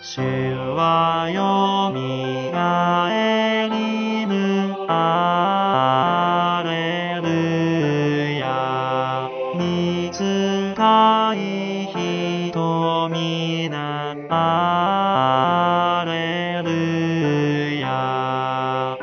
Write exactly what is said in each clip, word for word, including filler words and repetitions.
主はよみがえりぬ。アレルヤ。御使い瞳な。アレルヤ。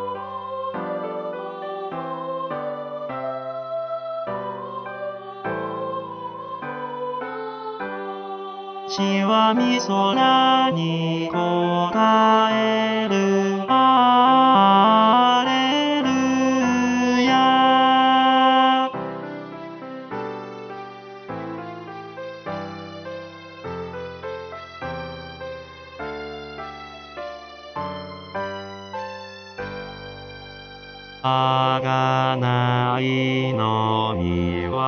地はみ空に答える。アレルヤ。あがないのみ業。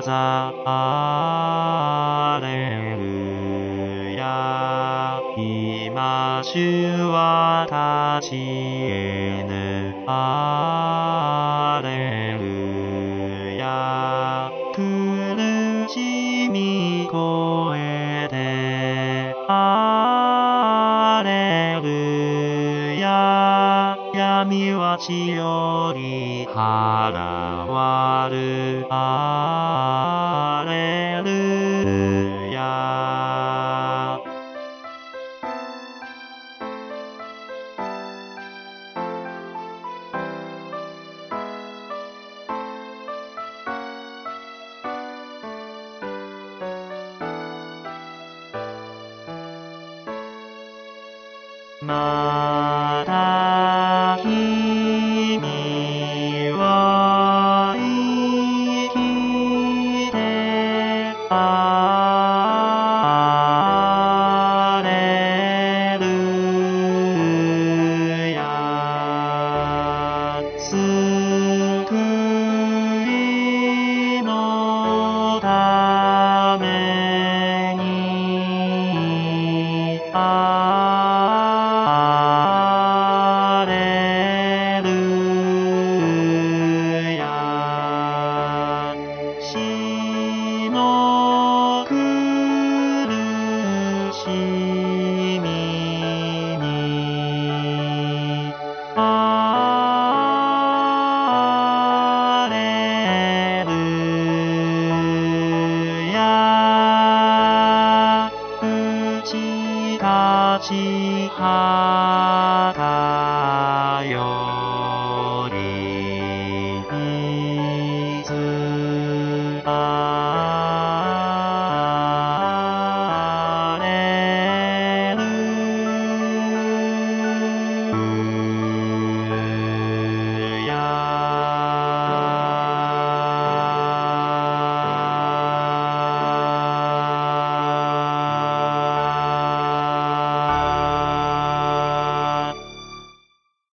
アレルヤ。今主は立ち得ぬ。アレルヤ。苦しみ越えて。アレルヤ。闇は地より払わる。アレルヤ。また君は生きて。アレルヤ。救いのために。アレルヤ。死の苦しみに。アレルヤ。打ち勝ち果たよ。